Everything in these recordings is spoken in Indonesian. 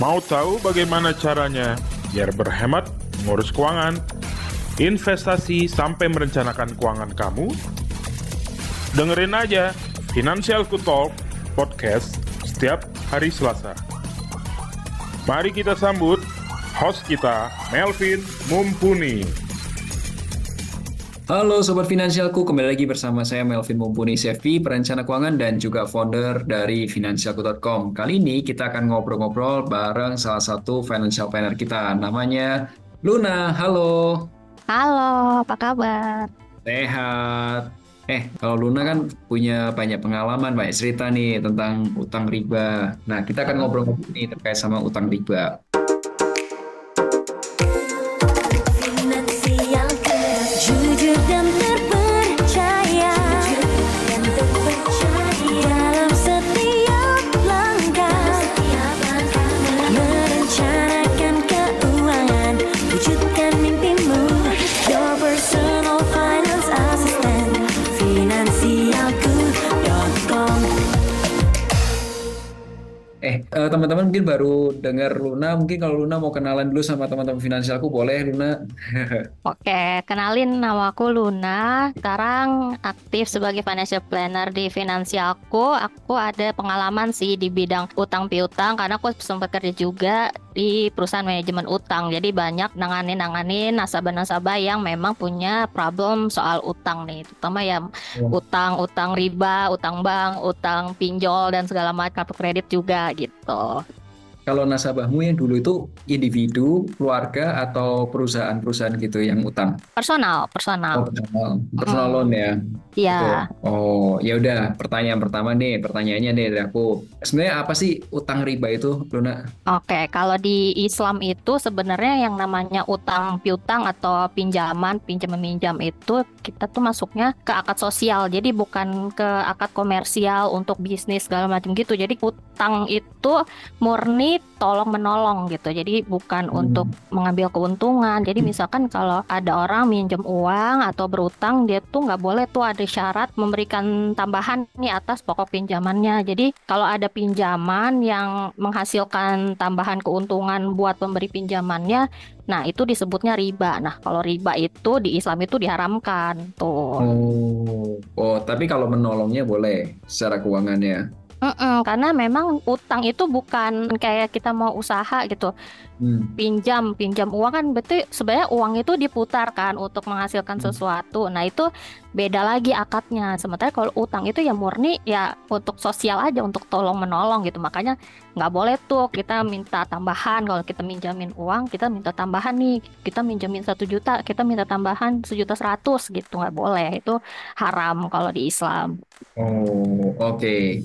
Mau tahu bagaimana caranya biar berhemat, mengurus keuangan, investasi sampai merencanakan keuangan kamu? Dengerin aja Financialku Talk podcast setiap hari Selasa. Mari kita sambut host kita, Melvin Mumpuni. Halo Sobat Finansialku, kembali lagi bersama saya Melvin Mumpuni, CFP, perencana keuangan dan juga founder dari Finansialku.com. Kali ini kita akan ngobrol-ngobrol bareng salah satu financial planner kita, namanya Luna. Halo. Halo, apa kabar? Sehat. Kalau Luna kan punya banyak pengalaman, banyak cerita nih tentang utang riba. Nah, kita akan ngobrol-ngobrol nih terkait sama utang riba. Jujur dan terpercaya dalam setiap langkah, merencanakan keuangan, wujudkan mimpimu. Your personal finance assistant, Finansialku.com. Teman-teman mungkin baru dengar Luna. Mungkin kalau Luna mau kenalan dulu sama teman-teman finansialku, boleh Luna? Oke, kenalin nama aku Luna. Sekarang aktif sebagai financial planner di Finansialku. Aku ada pengalaman sih di bidang utang piutang karena aku sempat kerja juga di perusahaan manajemen utang. Jadi banyak nanganin nasabah-nasabah yang memang punya problem soal utang nih, terutama ya utang riba, utang bank, utang pinjol dan segala macam, kartu kredit juga gitu. Kalau nasabahmu yang dulu itu individu, keluarga, atau perusahaan-perusahaan gitu yang utang? Personal. Oh, personal loan ya. Iya. Betul. Oh, ya udah. Pertanyaan pertama nih, pertanyaannya nih dari aku. Sebenarnya apa sih utang riba itu, Luna? Oke, kalau di Islam itu sebenarnya yang namanya utang piutang atau pinjam meminjam itu kita tuh masuknya ke akad sosial. Jadi bukan ke akad komersial untuk bisnis segala macam gitu. Jadi utang itu murni tolong menolong gitu. Jadi bukan untuk mengambil keuntungan. Jadi misalkan kalau ada orang minjem uang atau berutang, dia tuh nggak boleh tuh ada syarat memberikan tambahan nih atas pokok pinjamannya. Jadi kalau ada pinjaman yang menghasilkan tambahan keuntungan buat pemberi pinjamannya, nah itu disebutnya riba. Nah kalau riba itu di Islam itu diharamkan tuh. Tapi kalau menolongnya boleh secara keuangannya. Karena memang utang itu bukan kayak kita mau usaha gitu. Pinjam uang kan berarti sebenarnya uang itu diputar kan untuk menghasilkan sesuatu. Nah itu beda lagi akadnya. Sementara kalau utang itu ya murni ya untuk sosial aja, untuk tolong menolong gitu. Makanya nggak boleh tuh kita minta tambahan. Kalau kita minjamin uang, kita minta tambahan nih. Kita minjamin 1 juta, kita minta tambahan 1,1 juta gitu, nggak boleh. Itu haram kalau di Islam. Oh, oke.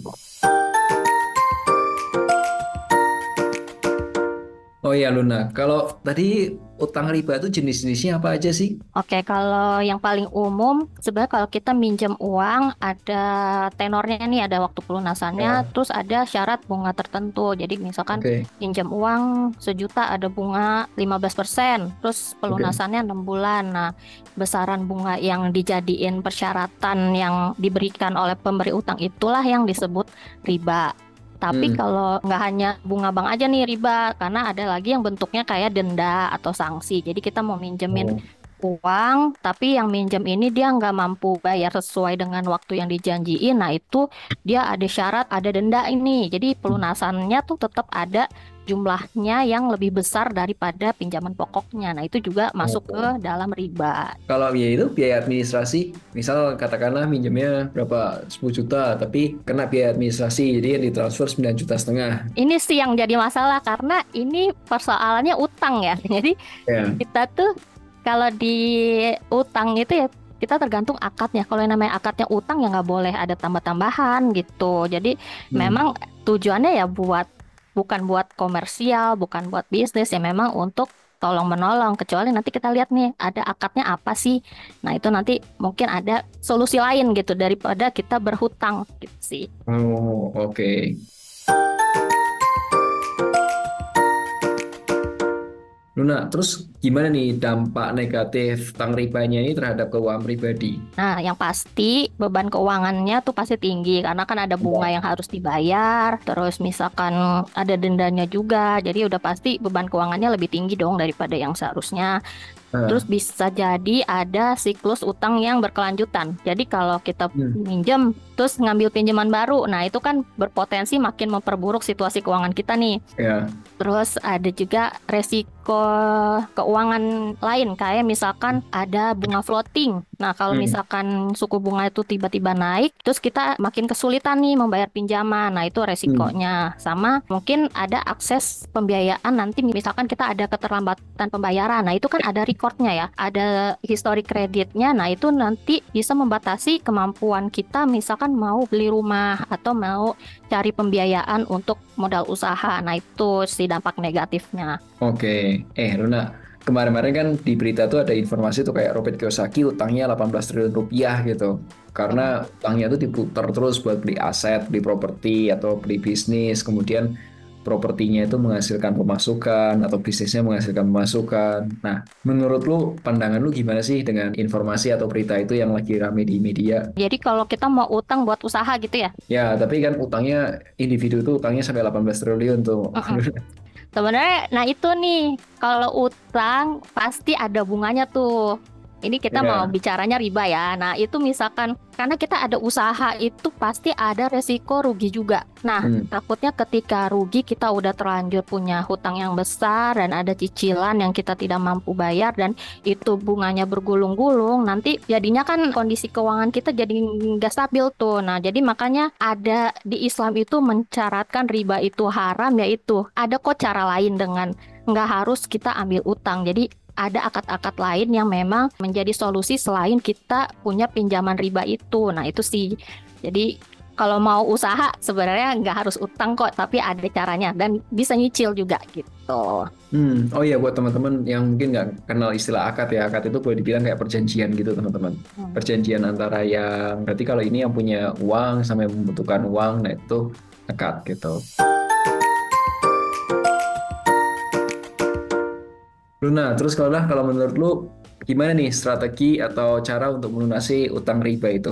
Oh iya Luna, kalau tadi utang riba itu jenis-jenisnya apa aja sih? Oke, kalau yang paling umum, sebenarnya kalau kita minjem uang, ada tenornya nih, ada waktu pelunasannya, terus ada syarat bunga tertentu. Jadi misalkan Oke. pinjam uang 1 juta ada bunga 15%, terus pelunasannya 6 bulan. Nah, besaran bunga yang dijadiin persyaratan yang diberikan oleh pemberi utang itulah yang disebut riba. Tapi kalau nggak hanya bunga bank aja nih riba, karena ada lagi yang bentuknya kayak denda atau sanksi. Jadi kita mau minjemin uang, tapi yang minjem ini dia nggak mampu bayar sesuai dengan waktu yang dijanjiin. Nah itu dia ada syarat, ada denda ini. Jadi pelunasannya tuh tetap ada jumlahnya yang lebih besar daripada pinjaman pokoknya. Nah itu juga masuk ke dalam riba. Kalau biaya itu biaya administrasi, misal katakanlah minjemnya berapa 10 juta, tapi kena biaya administrasi, jadi yang ditransfer 9,5 juta. Ini sih yang jadi masalah karena ini persoalannya utang ya. Jadi kita tuh kalau di utang itu ya kita tergantung akadnya. Kalau yang namanya akadnya utang ya nggak boleh ada tambah-tambahan gitu. Jadi memang tujuannya ya bukan buat komersial, bukan buat bisnis, ya memang untuk tolong menolong. Kecuali nanti kita lihat nih ada akadnya apa sih. Nah itu nanti mungkin ada solusi lain gitu daripada kita berhutang gitu sih. Oh, oke. Luna, terus gimana nih dampak negatif utang ribanya ini terhadap keuangan pribadi? Nah, yang pasti beban keuangannya tuh pasti tinggi karena kan ada bunga yang harus dibayar, terus misalkan ada dendanya juga, jadi udah pasti beban keuangannya lebih tinggi dong daripada yang seharusnya. Nah, Terus bisa jadi ada siklus utang yang berkelanjutan. Jadi kalau kita hmm, minjem terus ngambil pinjaman baru, nah itu kan berpotensi makin memperburuk situasi keuangan kita nih. ya, Terus ada juga resiko keuangan lain kayak misalkan ada bunga floating. Nah, kalau hmm, misalkan suku bunga itu tiba-tiba naik, terus kita makin kesulitan nih membayar pinjaman. Nah, itu hmm. resikonya. Sama mungkin ada akses pembiayaan nanti misalkan kita ada keterlambatan pembayaran. Nah, itu kan ada recordnya ya, ada histori kreditnya. Nah, itu nanti bisa membatasi kemampuan kita misalkan mau beli rumah atau mau cari pembiayaan untuk modal usaha. Nah, itu sih dampak negatifnya. Oke. Luna, kemarin-kemarin kan di berita tuh ada informasi tuh kayak Robert Kiyosaki utangnya 18 triliun rupiah gitu. Karena utangnya tuh diputar terus buat beli aset, beli properti, atau beli bisnis. Kemudian propertinya itu menghasilkan pemasukan atau bisnisnya menghasilkan pemasukan. Nah, menurut lu, pandangan lu gimana sih dengan informasi atau berita itu yang lagi rame di media? Jadi kalau kita mau utang buat usaha gitu ya. Ya, tapi kan utangnya individu tuh utangnya sampai 18 triliun tuh. Mm-mm. Sebenarnya, nah itu nih, kalau utang pasti ada bunganya tuh. Ini kita mau Ya. bicaranya riba ya. Nah, itu misalkan karena kita ada usaha itu pasti ada resiko rugi juga. Nah, Hmm. takutnya ketika rugi kita udah terlanjur punya hutang yang besar dan ada cicilan yang kita tidak mampu bayar dan itu bunganya bergulung-gulung, nanti jadinya kan kondisi keuangan kita jadi nggak stabil tuh. Nah, jadi makanya ada di Islam itu mencaratkan riba itu haram, yaitu ada kok cara lain dengan nggak harus kita ambil utang. Jadi ada akad-akad lain yang memang menjadi solusi selain kita punya pinjaman riba itu. Nah, itu sih. Jadi kalau mau usaha sebenarnya nggak harus utang kok, tapi ada caranya dan bisa nyicil juga gitu. Oh iya, buat teman-teman yang mungkin nggak kenal istilah akad ya, akad itu boleh dibilang kayak perjanjian gitu teman-teman. Hmm. Perjanjian antara yang, berarti kalau ini yang punya uang sama yang membutuhkan uang, nah itu akad gitu. Luna, terus kalau menurut lu gimana nih strategi atau cara untuk melunasi utang riba itu?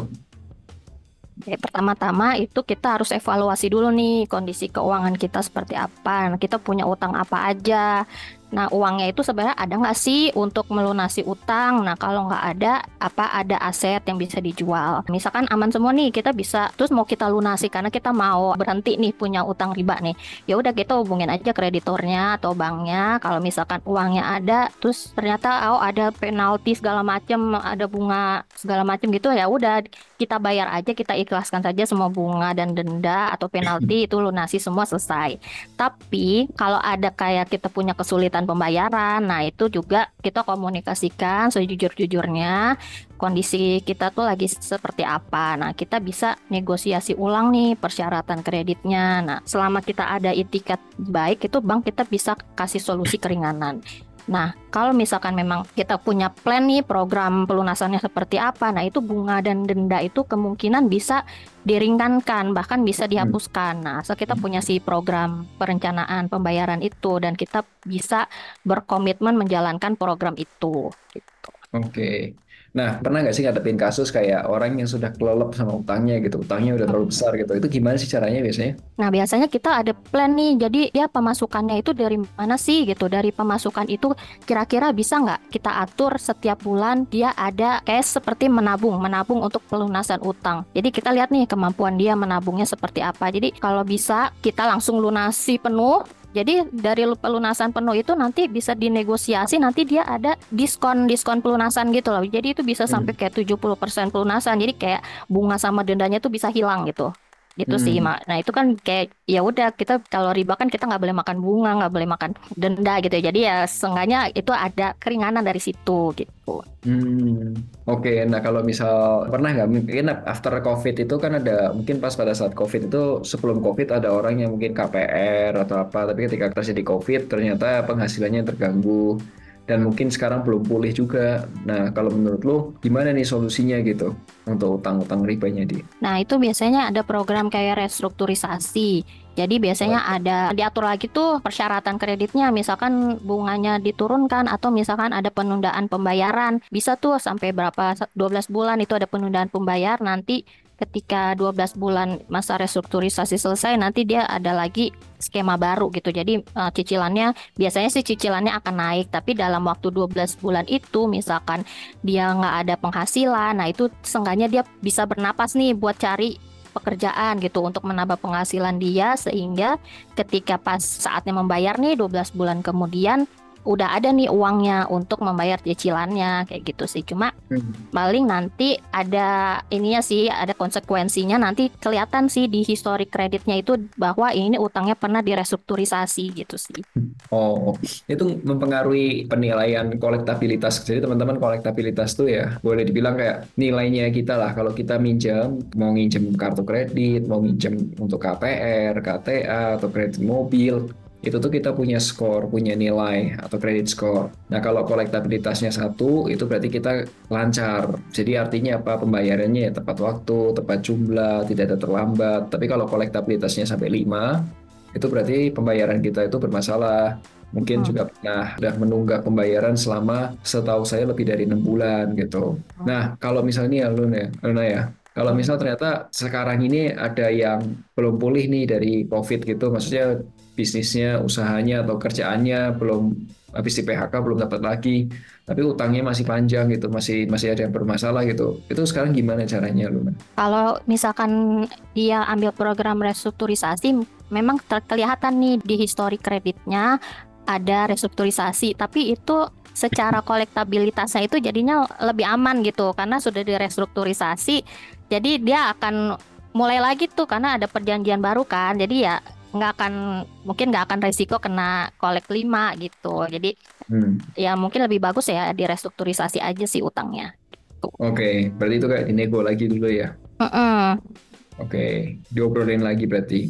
Oke, pertama-tama itu kita harus evaluasi dulu nih kondisi keuangan kita seperti apa. Nah, kita punya utang apa aja. Nah, uangnya itu sebenarnya ada nggak sih untuk melunasi utang? Nah, kalau nggak ada, apa ada aset yang bisa dijual? Misalkan aman semua nih, kita bisa terus mau kita lunasi karena kita mau berhenti nih punya utang riba nih. Ya udah kita hubungin aja kreditornya atau banknya. Kalau misalkan uangnya ada, terus ternyata oh ada penalti segala macam, ada bunga segala macam gitu ya udah kita bayar aja, kita ikhlaskan saja semua bunga dan denda atau penalti itu lunasi semua selesai. Tapi kalau ada kayak kita punya kesulitan pembayaran, nah itu juga kita komunikasikan sejujur-jujurnya kondisi kita tuh lagi seperti apa. Nah, kita bisa negosiasi ulang nih persyaratan kreditnya. Nah, selama kita ada itikat baik itu bank kita bisa kasih solusi keringanan. Nah, kalau misalkan memang kita punya plan nih program pelunasannya seperti apa, nah itu bunga dan denda itu kemungkinan bisa diringankan, bahkan bisa Hmm. dihapuskan. Nah, asal kita punya si program perencanaan pembayaran itu dan kita bisa berkomitmen menjalankan program itu. Gitu. Oke. Nah, pernah nggak sih ngadepin kasus kayak orang yang sudah kelelep sama utangnya gitu, utangnya udah terlalu besar gitu. Itu gimana sih caranya biasanya? Nah, biasanya kita ada plan nih, jadi dia pemasukannya itu dari mana sih gitu. Dari pemasukan itu kira-kira bisa nggak kita atur setiap bulan dia ada kayak seperti menabung untuk pelunasan utang. Jadi kita lihat nih kemampuan dia menabungnya seperti apa. Jadi kalau bisa kita langsung lunasi penuh. Jadi dari pelunasan penuh itu nanti bisa dinegosiasi, nanti dia ada diskon pelunasan gitu loh. Jadi itu bisa sampai Hmm. kayak 70% pelunasan. Jadi kayak bunga sama dendanya tuh bisa hilang gitu. Gitu sih, Hmm. Mak. Nah, itu kan kayak ya udah kita kalau riba kan kita nggak boleh makan bunga, nggak boleh makan denda gitu ya. Jadi ya seenggaknya itu ada keringanan dari situ gitu. Hmm. Oke. Nah, kalau misal pernah nggak mungkin after COVID itu kan ada mungkin pas pada saat COVID itu sebelum COVID ada orang yang mungkin KPR atau apa, tapi ketika terjadi COVID ternyata penghasilannya terganggu. dan mungkin sekarang belum pulih juga. Nah, kalau menurut lo gimana nih solusinya gitu untuk utang-utang ribanya dia? Nah, itu biasanya ada program kayak restrukturisasi. Jadi biasanya ada diatur lagi tuh persyaratan kreditnya, misalkan bunganya diturunkan atau misalkan ada penundaan pembayaran. Bisa tuh sampai berapa 12 bulan itu ada penundaan pembayar. Nanti ketika 12 bulan masa restrukturisasi selesai, nanti dia ada lagi skema baru gitu. Jadi cicilannya biasanya sih cicilannya akan naik, tapi dalam waktu 12 bulan itu misalkan dia nggak ada penghasilan, nah itu seenggaknya dia bisa bernapas nih buat cari pekerjaan gitu untuk menambah penghasilan dia, sehingga ketika pas saatnya membayar nih 12 bulan kemudian udah ada nih uangnya untuk membayar cicilannya kayak gitu sih. Cuma paling nanti ada ininya sih, ada konsekuensinya, nanti kelihatan sih di historik kreditnya itu bahwa ini utangnya pernah direstrukturisasi gitu sih. Oh, itu mempengaruhi penilaian kolektabilitas. Jadi teman-teman, kolektabilitas tuh ya boleh dibilang kayak nilainya kita lah. Kalau kita minjam, mau nginjem kartu kredit, mau minjem untuk KPR, KTA, atau kredit mobil, itu tuh kita punya skor, punya nilai atau kredit skor. Nah, kalau kolektabilitasnya 1, itu berarti kita lancar. Jadi artinya apa? Pembayarannya ya tepat waktu, tepat jumlah, tidak ada terlambat. Tapi kalau kolektabilitasnya sampai 5, itu berarti pembayaran kita itu bermasalah. Mungkin juga pernah udah menunggak pembayaran selama, setahu saya, lebih dari 6 bulan gitu. Nah, kalau misalnya Luna ya, kalau misal ternyata sekarang ini ada yang belum pulih nih dari COVID gitu, maksudnya bisnisnya, usahanya atau kerjaannya belum habis di PHK, belum dapat lagi, tapi utangnya masih panjang gitu, masih ada yang bermasalah gitu. Itu sekarang gimana caranya, Luna? Kalau misalkan dia ambil program restrukturisasi, memang kelihatan nih di histori kreditnya ada restrukturisasi, tapi itu secara kolektabilitasnya itu jadinya lebih aman gitu, karena sudah direstrukturisasi, jadi dia akan mulai lagi tuh karena ada perjanjian baru kan, jadi ya mungkin nggak akan resiko kena kolek 5 gitu. Jadi ya mungkin lebih bagus ya direstrukturisasi aja sih utangnya. Oke, berarti itu kayak dinego lagi dulu ya. Mm-mm. Oke, diobrolin lagi berarti.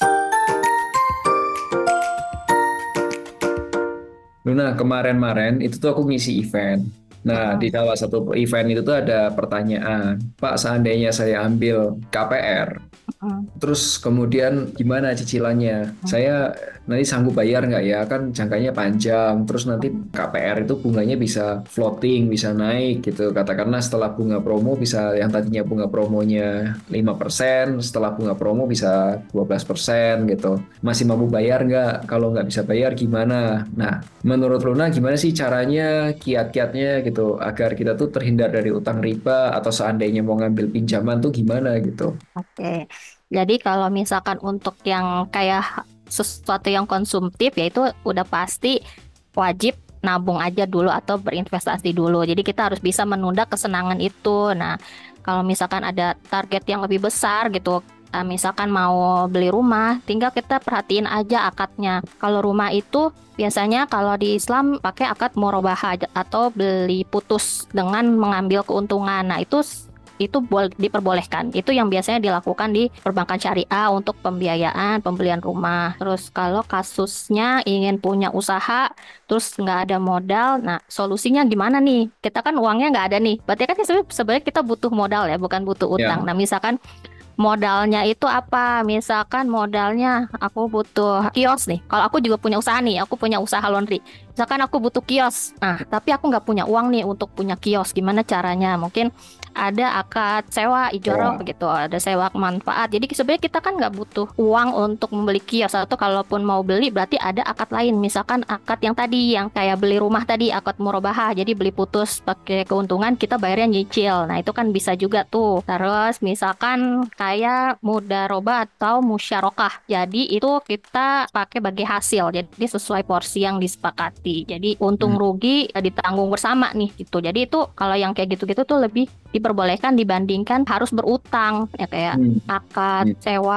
Luna, kemarin-marin itu tuh aku ngisi event. Nah, di salah satu event itu tuh ada pertanyaan, Pak, seandainya saya ambil KPR, terus kemudian gimana cicilannya? Saya nanti sanggup bayar nggak ya? Kan jangkanya panjang. Terus nanti KPR itu bunganya bisa floating, bisa naik gitu. Katakanlah setelah bunga promo bisa, yang tadinya bunga promonya 5%, setelah bunga promo bisa 12% gitu. Masih mampu bayar nggak? Kalau nggak bisa bayar gimana? Nah, menurut Luna gimana sih caranya, kiat-kiatnya gitu, agar kita tuh terhindar dari utang riba, atau seandainya mau ngambil pinjaman tuh gimana gitu? Oke. Jadi kalau misalkan untuk yang kayak sesuatu yang konsumtif, ya itu udah pasti wajib nabung aja dulu atau berinvestasi dulu. Jadi kita harus bisa menunda kesenangan itu. Nah, kalau misalkan ada target yang lebih besar gitu, misalkan mau beli rumah, tinggal kita perhatiin aja akadnya. Kalau rumah itu biasanya kalau di Islam pakai akad murabahah atau beli putus dengan mengambil keuntungan. Nah, itu diperbolehkan. Itu yang biasanya dilakukan di perbankan syariah untuk pembiayaan pembelian rumah. Terus kalau kasusnya ingin punya usaha, terus nggak ada modal, nah solusinya gimana nih? Kita kan uangnya nggak ada nih. Berarti kan sebenarnya kita butuh modal ya, bukan butuh utang. Nah, misalkan modalnya itu apa? Misalkan modalnya aku butuh kios nih. Kalau aku juga punya usaha nih, aku punya usaha laundry. Misalkan aku butuh kios. Nah, tapi aku nggak punya uang nih untuk punya kios. Gimana caranya? Mungkin ada akad sewa ijoroh begitu, ada sewa manfaat. Jadi sebenarnya kita kan nggak butuh uang untuk membeli kios, atau kalaupun mau beli berarti ada akad lain. Misalkan akad yang tadi, yang kayak beli rumah tadi, akad murabahah. Jadi beli putus pakai keuntungan, kita bayarnya nyicil. Nah, itu kan bisa juga tuh. Terus misalkan kayak mudarobah atau musyarakah. Jadi itu kita pakai bagi hasil. Jadi sesuai porsi yang disepakati. Jadi untung rugi ditanggung bersama nih gitu. Jadi itu kalau yang kayak gitu-gitu tuh lebih diperbolehkan dibandingkan harus berutang ya, kayak akad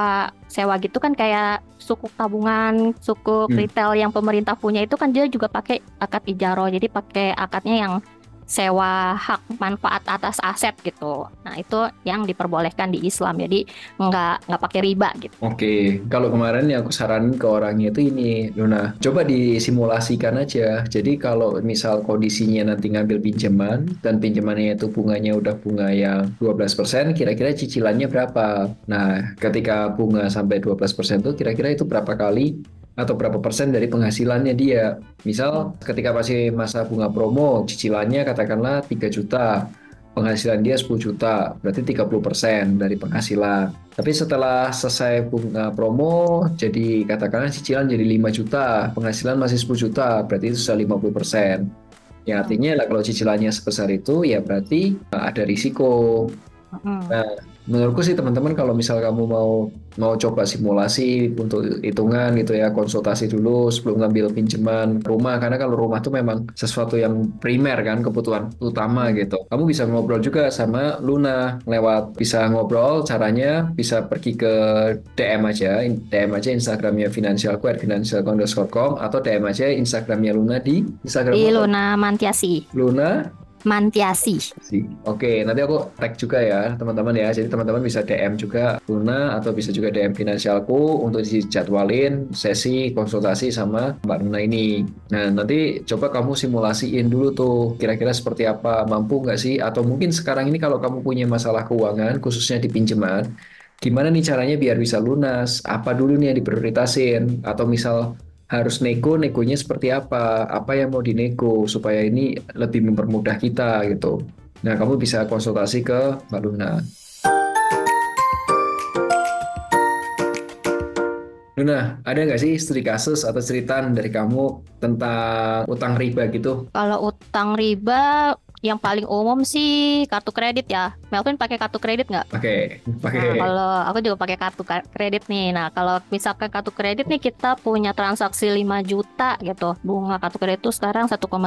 sewa gitu kan, kayak sukuk tabungan, sukuk retail yang pemerintah punya itu kan dia juga pakai akad ijaro. Jadi pakai akadnya yang sewa hak manfaat atas aset gitu. Nah, itu yang diperbolehkan di Islam. Jadi nggak pakai riba gitu. Oke, kalau kemarin yang aku saranin ke orangnya itu ini, Luna, coba disimulasikan aja. Jadi kalau misal kondisinya nanti ngambil pinjaman dan pinjamannya itu bunganya udah bunga yang 12%, kira-kira cicilannya berapa? Nah, ketika bunga sampai 12% itu kira-kira itu berapa kali atau berapa persen dari penghasilannya dia. Misal ketika masih masa bunga promo, cicilannya katakanlah 3 juta. Penghasilan dia 10 juta, berarti 30% dari penghasilan. Tapi setelah selesai bunga promo, jadi katakanlah cicilan jadi 5 juta, penghasilan masih 10 juta, berarti itu sudah 50%. Yang artinya lah kalau cicilannya sebesar itu, ya berarti ada risiko. Nah, menurutku sih teman-teman kalau misal kamu mau coba simulasi untuk hitungan gitu ya, konsultasi dulu sebelum ngambil pinjaman rumah, karena kalau rumah tuh memang sesuatu yang primer kan, kebutuhan utama gitu. Kamu bisa ngobrol juga sama Luna bisa ngobrol, caranya bisa pergi ke DM aja Instagramnya Finansialku @finansialku_com atau DM aja Instagramnya Luna di Instagram Di Luna Mantiasi. Luna Mantiasi. Oke, nanti aku tag juga ya teman-teman ya. Jadi teman-teman bisa DM juga Luna atau bisa juga DM Finansialku untuk dijadwalin sesi konsultasi sama Mbak Luna ini. Nah, nanti coba kamu simulasiin dulu tuh kira-kira seperti apa, mampu nggak sih? Atau mungkin sekarang ini kalau kamu punya masalah keuangan khususnya di pinjaman, gimana nih caranya biar bisa lunas? Apa dulu nih yang diprioritasin? Atau misal harus negonya seperti apa yang mau dinego supaya ini lebih mempermudah kita gitu. Nah, kamu bisa konsultasi ke Mbak Luna. Luna, ada nggak sih studi kasus atau cerita dari kamu tentang utang riba gitu? Kalau utang riba yang paling umum sih kartu kredit ya. Melvin pakai kartu kredit nggak? Pakai. Nah, kalau aku juga pakai kartu kredit nih. Nah, kalau misalkan kartu kredit nih kita punya transaksi 5 juta gitu. Bunga kartu kredit itu sekarang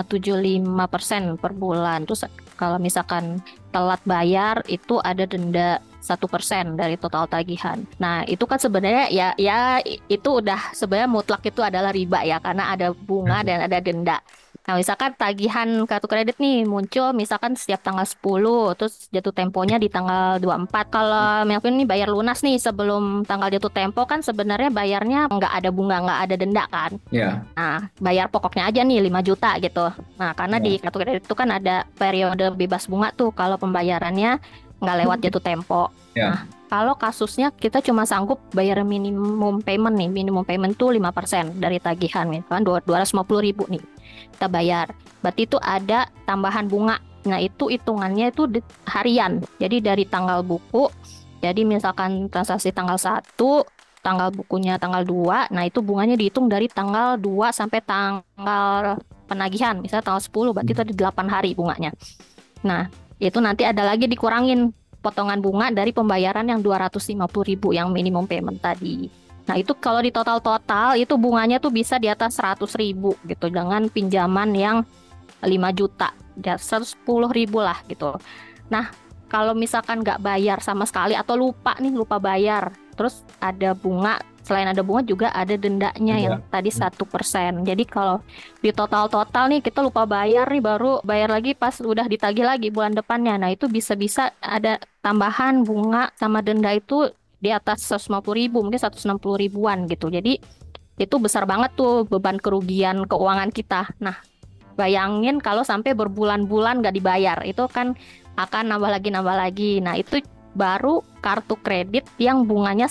1,75% per bulan. Terus kalau misalkan telat bayar itu ada denda 1% dari total tagihan. Nah, itu kan sebenarnya ya itu udah sebenarnya mutlak itu adalah riba ya, karena ada bunga dan ada denda. Nah, misalkan tagihan kartu kredit nih muncul misalkan setiap tanggal 10, terus jatuh temponya di tanggal 24. Kalau Melvin nih bayar lunas nih sebelum tanggal jatuh tempo kan sebenarnya bayarnya nggak ada bunga, nggak ada denda kan. Ya. Nah, bayar pokoknya aja nih 5 juta gitu. Nah, karena di kartu kredit itu kan ada periode bebas bunga tuh kalau pembayarannya nggak lewat jatuh tempo. Ya. Nah, kalau kasusnya kita cuma sanggup bayar minimum payment nih. Minimum payment tuh 5% dari tagihan. Misalkan 250.000 nih kita bayar. Berarti itu ada tambahan bunga. Nah, itu hitungannya itu harian. Jadi dari tanggal buku. Jadi misalkan transaksi tanggal 1, tanggal bukunya tanggal 2. Nah, itu bunganya dihitung dari tanggal 2 sampai tanggal penagihan. Misalnya tanggal 10, berarti itu ada 8 hari bunganya. Nah, itu nanti ada lagi dikurangin potongan bunga dari pembayaran yang 250.000 yang minimum payment tadi. Nah, itu kalau di total itu bunganya tuh bisa di atas 100.000 gitu dengan pinjaman yang 5 juta, 110.000 lah gitu. Nah, kalau misalkan nggak bayar sama sekali atau lupa bayar, terus ada bunga, selain ada bunga juga ada dendanya yang tadi 1%. Jadi kalau di total nih kita lupa bayar nih, baru bayar lagi pas udah ditagih lagi bulan depannya. Nah, itu bisa-bisa ada tambahan bunga sama denda itu di atas 150.000, mungkin 160.000-an gitu. Jadi itu besar banget tuh beban kerugian keuangan kita. Nah, bayangin kalau sampai berbulan-bulan nggak dibayar, itu kan akan nambah lagi. Nah, itu baru kartu kredit yang bunganya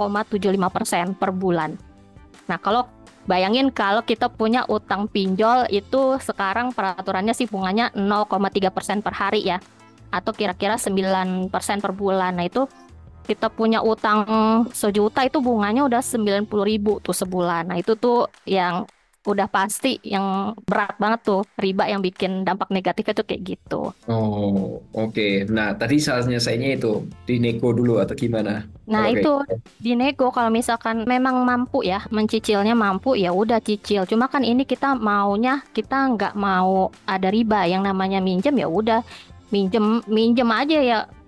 1,75% per bulan. Nah, kalau bayangin kalau kita punya utang pinjol itu sekarang peraturannya sih bunganya 0,3% per hari ya, atau kira-kira 9% per bulan. Nah, itu kita punya utang 1 juta itu bunganya udah 90.000 tuh sebulan. Nah, itu tuh yang udah pasti yang berat banget tuh, riba yang bikin dampak negatifnya tuh kayak gitu. Oh, oke. Nah, tadi salahnya sayanya itu dinego dulu atau gimana? Nah, itu dinego kalau misalkan memang mampu ya, mencicilnya mampu ya udah cicil. Cuma kan ini kita nggak mau ada riba, yang namanya minjem ya udah minjem aja ya.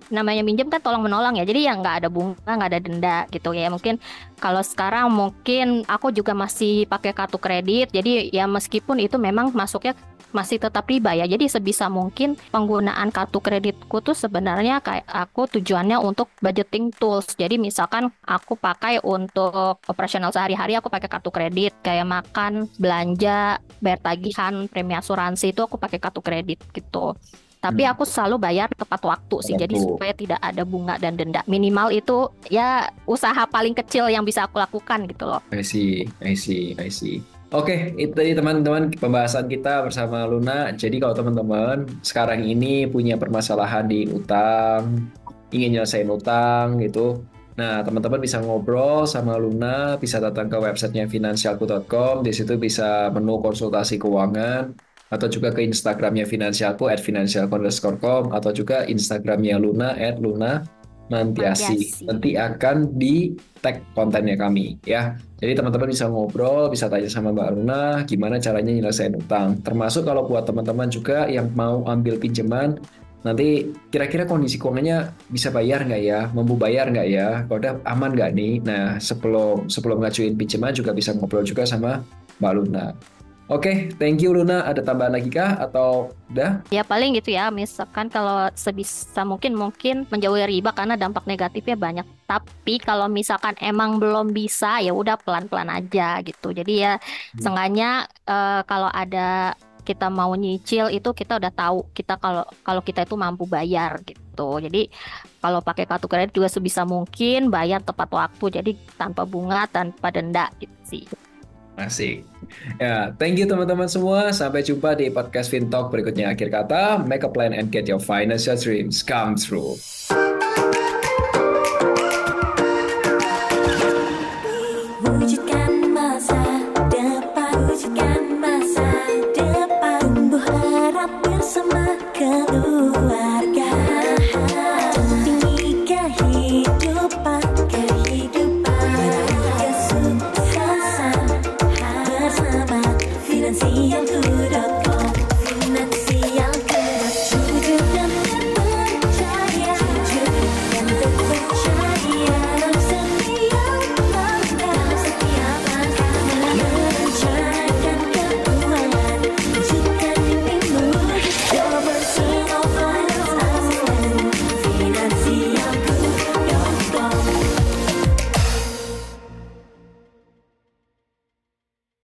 namanya minjem kan tolong menolong ya. Jadi ya nggak ada bunga, nggak ada denda gitu ya. Mungkin kalau sekarang mungkin aku juga masih pakai kartu kredit. Jadi ya meskipun itu memang masuknya masih tetap riba ya. Jadi sebisa mungkin penggunaan kartu kreditku tuh sebenarnya kayak aku tujuannya untuk budgeting tools. Jadi misalkan aku pakai untuk operasional sehari-hari aku pakai kartu kredit kayak makan, belanja, bayar tagihan, premi asuransi itu aku pakai kartu kredit gitu. Tapi Hmm, aku selalu bayar tepat waktu sih. Jadi waktu. supaya tidak ada bunga dan denda. Minimal itu ya usaha paling kecil yang bisa aku lakukan gitu loh. I see, I see, I see. Oke, itu tadi teman-teman pembahasan kita bersama Luna. Jadi kalau teman-teman sekarang ini punya permasalahan di utang, ingin nyelesain utang gitu. Nah, teman-teman bisa ngobrol sama Luna, bisa datang ke websitenya finansialku.com. Di situ bisa menu konsultasi keuangan, atau juga ke Instagramnya Finansialku @finansialku_com, atau juga Instagramnya Luna @luna_mantiasi. Mantiasi. Nanti akan di tag kontennya kami ya. Jadi teman-teman bisa ngobrol, bisa tanya sama Mbak Luna gimana caranya nyelesain utang. Termasuk kalau buat teman-teman juga yang mau ambil pinjaman, nanti kira-kira kondisi keuangannya bisa bayar nggak ya, mampu bayar nggak ya, kalau udah aman nggak nih. Nah sebelum sebelum ngajuin pinjaman juga bisa ngobrol juga sama Mbak Luna. Oke, thank you Luna. Ada tambahan lagi kah atau udah? Ya paling gitu ya, misalkan kalau sebisa mungkin menjauhi riba karena dampak negatifnya banyak. Tapi kalau misalkan emang belum bisa ya udah pelan-pelan aja gitu. Jadi ya seenggaknya kalau ada kita mau nyicil itu kita udah tahu kita kalau kalau kita itu mampu bayar gitu. Jadi kalau pakai kartu kredit juga sebisa mungkin bayar tepat waktu. Jadi tanpa bunga, tanpa denda gitu sih. Asik. Ya, thank you teman-teman semua. Sampai jumpa di podcast FinTalk berikutnya. Akhir kata, make a plan and get your financial dreams come true. Wujudkan masa depan, wujudkan masa depan, tumbuh harap bersama kedua.